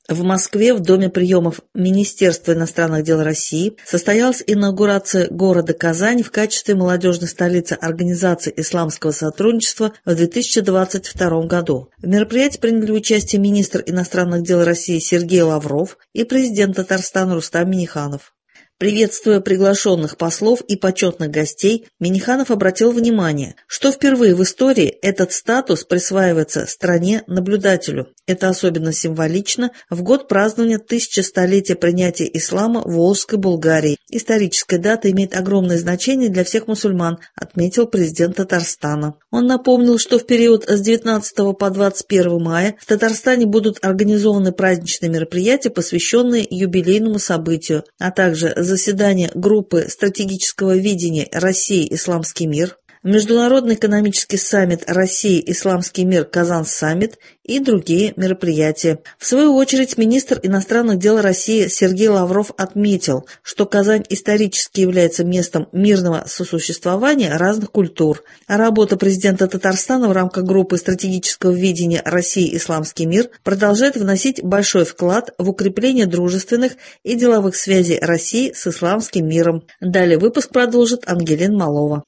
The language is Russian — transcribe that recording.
В Москве в Доме приемов Министерства иностранных дел России состоялась инаугурация города Казань в качестве молодежной столицы Организации исламского сотрудничества в 2022 году. В мероприятии приняли участие министр иностранных дел России Сергей Лавров и президент Татарстана Рустам Минниханов. Приветствуя приглашенных послов и почетных гостей, Минниханов обратил внимание, что впервые в истории этот статус присваивается стране-наблюдателю. Это особенно символично в год празднования 1100-летия принятия ислама в Волжской Булгарии. Историческая дата имеет огромное значение для всех мусульман, отметил президент Татарстана. Он напомнил, что в период с 19 по 21 мая в Татарстане будут организованы праздничные мероприятия, посвященные юбилейному событию, а также заседание группы стратегического видения России «Исламский мир», Международный экономический саммит России «Исламский мир» Казан-саммит и другие мероприятия. В свою очередь, министр иностранных дел России Сергей Лавров отметил, что Казань исторически является местом мирного сосуществования разных культур, а работа президента Татарстана в рамках группы стратегического видения России «Исламский мир» продолжает вносить большой вклад в укрепление дружественных и деловых связей России с исламским миром. Далее выпуск продолжит Ангелина Малова.